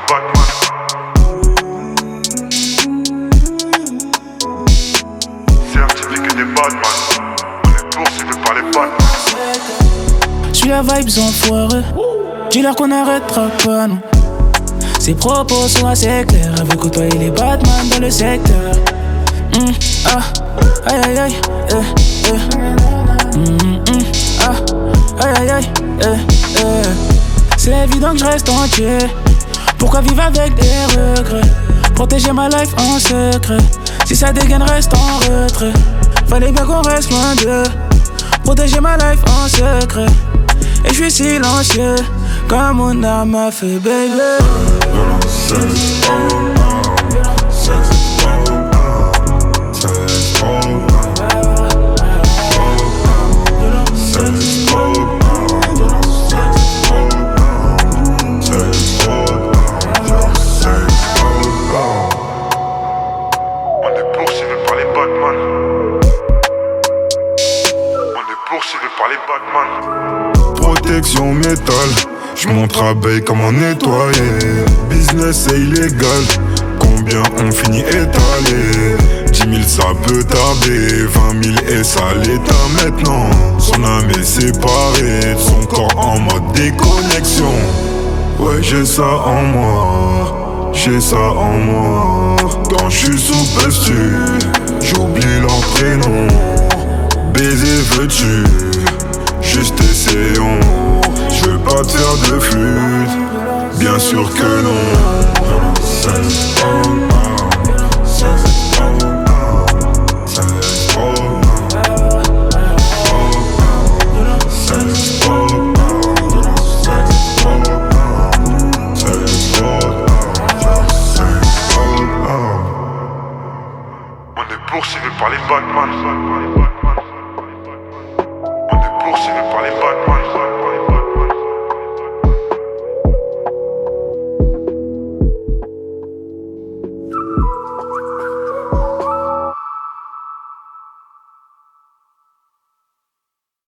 Batman. Certifié des Batman. On est poursuivi par les Batman. J'suis la vibe enfoirée. Dis-leur qu'on n'arrêtera pas, non. Ses propos sont assez clairs. Elle veut côtoyer les Batman dans le secteur. Aïe aïe aïe, aïe aïe aïe, C'est évident que je reste entier. Pourquoi vivre avec des regrets? Protéger ma life en secret. Si ça dégaine, reste en retrait. Fallait bien qu'on reste loin d'eux. Protéger ma life en secret. Et je suis silencieux comme mon âme m'a fait, baby. Protection métal, j'montre abeille comment nettoyer. Business c'est illégal, combien on finit étalé? 10 000 ça peut tarder, 20 000 et ça l'état maintenant. Son âme est séparée de son corps en mode déconnexion. Ouais j'ai ça en moi, j'ai ça en moi. Quand j'suis sous posture, j'oublie leur prénom. Baiser veux-tu? Juste essayons. Je veux pas te faire de flûte, bien sûr que non. On est poursuivi par les Batman.